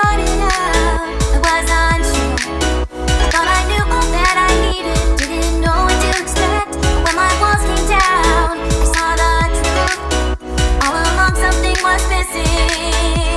started out, I was unsure. I thought I knew all that I needed, didn't know what to expect. But when my walls came down, I saw the truth. All along something was missing.